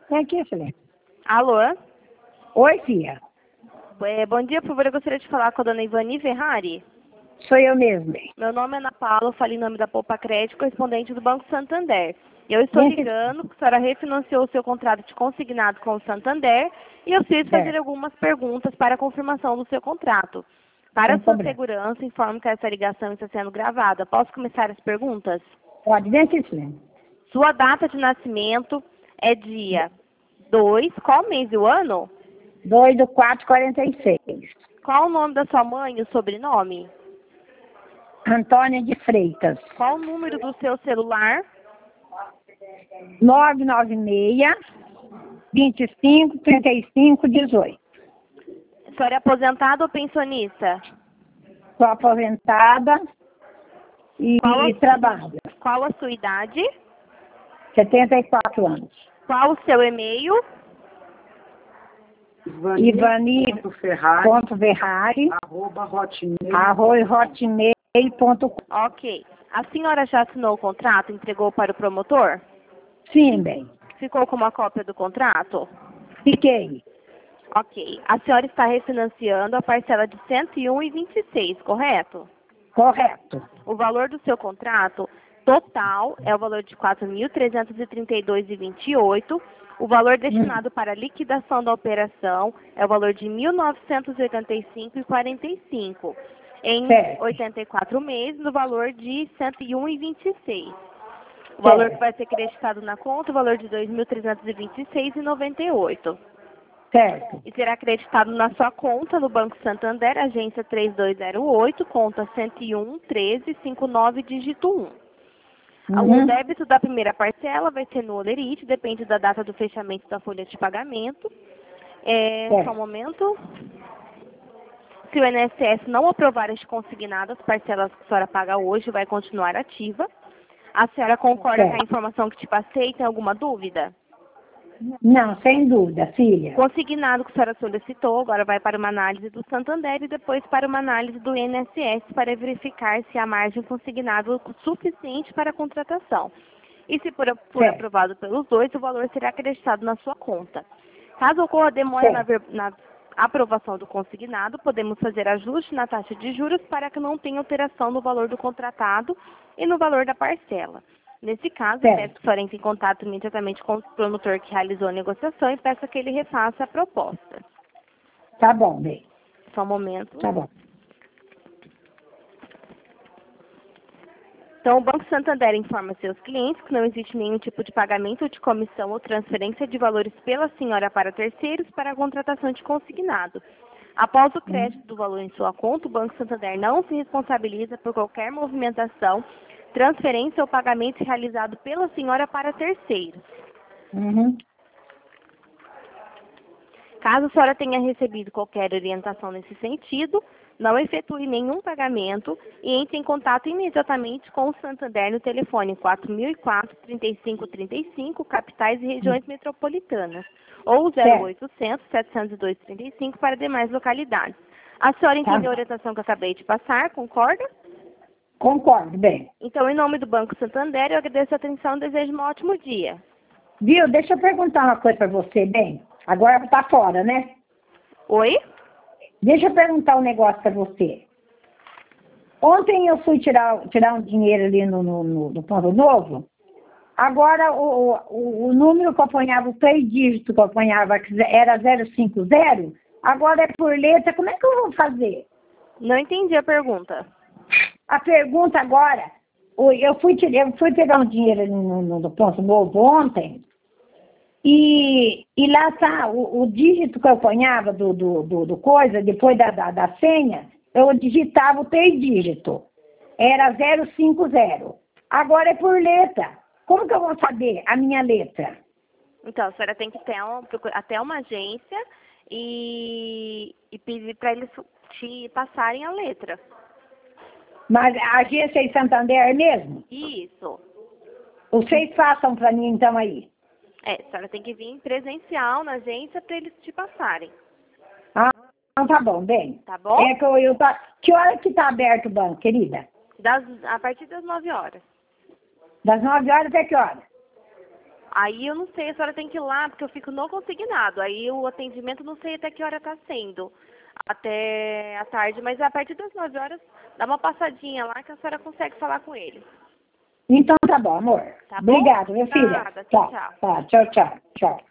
Vem aqui, filha. Alô? Oi, filha. Bom dia, por favor, eu gostaria de falar com a dona Ivani Ferrari. Sou eu mesmo, bem. Meu nome é Ana Paula, falo em nome da Poupa Crédito, correspondente do Banco Santander. Eu estou Vem aqui. ligando porque a senhora refinanciou o seu contrato de consignado com o Santander e eu preciso fazer Certo. algumas perguntas para a confirmação do seu contrato. Para Sem a sua problema. segurança, informo que essa ligação está sendo gravada. Posso começar as perguntas? Pode, vem aqui, filha. Sua data de nascimento é dia 2, qual mês e o ano? 2/4/46. Qual o nome da sua mãe e o sobrenome? Antônia de Freitas. Qual o número do seu celular? 996 25 35 18. A senhora é aposentada ou pensionista? Sou aposentada e Qual trabalho. Qual a sua idade? 74 anos. Qual o seu e-mail? Ivani.ferrari @hotmail.com. Ok. A senhora já assinou o contrato e entregou para o promotor? Sim, bem. Ficou com uma cópia do contrato? Fiquei. Ok. A senhora está refinanciando a parcela de 101,26, correto? Correto. O valor do seu contrato total é o valor de 4.332,28. O valor destinado para a liquidação da operação é o valor de 1.985,45. Em Certo. 84 meses, no valor de 101,26. O valor que vai ser creditado na conta, o valor de 2.326,98. Certo. E será acreditado na sua conta no Banco Santander, agência 3208, conta 101 13 59 dígito 1. O débito da primeira parcela vai ser no Olerite, depende da data do fechamento da folha de pagamento. Só um momento. Se o INSS não aprovar este consignado, as parcelas que a senhora paga hoje vai continuar ativa. A senhora concorda com a informação que te passei? Tem alguma dúvida? Não, sem dúvida, filha. Consignado que a senhora solicitou, agora vai para uma análise do Santander e depois para uma análise do INSS para verificar se há margem consignado suficiente para a contratação. E se for aprovado pelos dois, o valor será acreditado na sua conta. Caso ocorra demora na aprovação do consignado, podemos fazer ajuste na taxa de juros para que não tenha alteração no valor do contratado e no valor da parcela. Nesse caso, peço que a senhora entre em contato imediatamente com o promotor que realizou a negociação e peça que ele refaça a proposta. Tá bom, bem. Só um momento. Tá bom. Então, o Banco Santander informa seus clientes que não existe nenhum tipo de pagamento de comissão ou transferência de valores pela senhora para terceiros para a contratação de consignado. Após o crédito do valor em sua conta, o Banco Santander não se responsabiliza por qualquer movimentação, transferência ou pagamento realizado pela senhora para terceiros. Caso a senhora tenha recebido qualquer orientação nesse sentido, não efetue nenhum pagamento e entre em contato imediatamente com o Santander no telefone 4004-3535, capitais e regiões metropolitanas, ou 0800-702-35 para demais localidades. A senhora entendeu a orientação que eu acabei de passar, concorda? Concordo, bem. Então, em nome do Banco Santander, eu agradeço a atenção e desejo um ótimo dia. Viu? Deixa eu perguntar uma coisa para você, bem. Agora tá fora, né? Oi? Deixa eu perguntar um negócio para você. Ontem eu fui tirar um dinheiro ali no Ponto Novo. Agora, o número que eu apanhava, o 3 dígitos que eu apanhava, que era 050, agora é por letra. Como é que eu vou fazer? Não entendi a pergunta. A pergunta agora, eu fui pegar um dinheiro ali no Ponto Novo ontem, e lá tá, o dígito que eu apanhava do coisa, depois da senha, eu digitava o 3 dígitos. Era 050. Agora é por letra. Como que eu vou saber a minha letra? Então, a senhora tem que ter até uma agência e pedir para eles te passarem a letra. Mas a agência em Santander mesmo? Isso. Vocês façam para mim então aí. A senhora tem que vir presencial na agência para eles te passarem. Ah, então tá bom, bem. Tá bom? Que hora que tá aberto o banco, querida? A partir das 9 horas. Das 9 horas até que hora? Aí eu não sei, a senhora tem que ir lá, porque eu fico no consignado. Aí o atendimento não sei até que hora está sendo. Até a tarde, mas a partir das 9 horas, dá uma passadinha lá que a senhora consegue falar com ele. Então tá bom, amor. Tá bom? Obrigada, minha filha. Nada, tchau, tchau. Tá, tchau, tchau. Tchau.